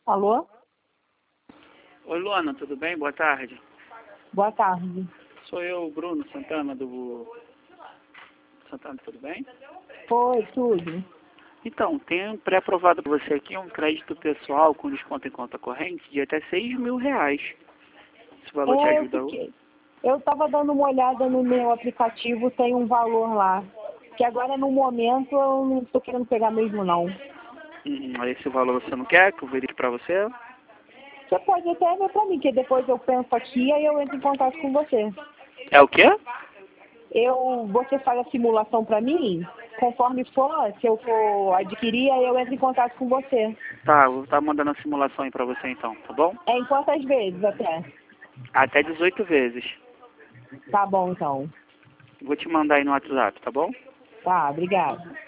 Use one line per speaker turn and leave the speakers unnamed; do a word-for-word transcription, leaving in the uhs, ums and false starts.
Alô?
Oi, Luana, tudo bem? Boa tarde.
Boa tarde.
Sou eu, Bruno Santana, do... Santana, tudo bem?
Oi, tudo.
Então, tem pré-aprovado para você aqui um crédito pessoal com desconto em conta corrente de até seis mil reais. Esse valor te
É, eu
ajuda hoje?
fiquei. Eu estava dando uma olhada no meu aplicativo, tem um valor lá. Que agora, no momento, eu não estou querendo pegar mesmo, não.
Hum, esse valor você não quer que eu verifique para você?
Você pode até ver para mim, que depois eu penso aqui e eu entro em contato com você.
É o quê?
Eu, você faz a simulação para mim, conforme for, se eu for adquirir, aí eu entro em contato com você.
Tá, eu vou estar mandando a simulação aí para você então, tá bom?
É em quantas vezes até?
Até dezoito vezes.
Tá bom, então.
Vou te mandar aí no WhatsApp, tá bom?
Tá, obrigada.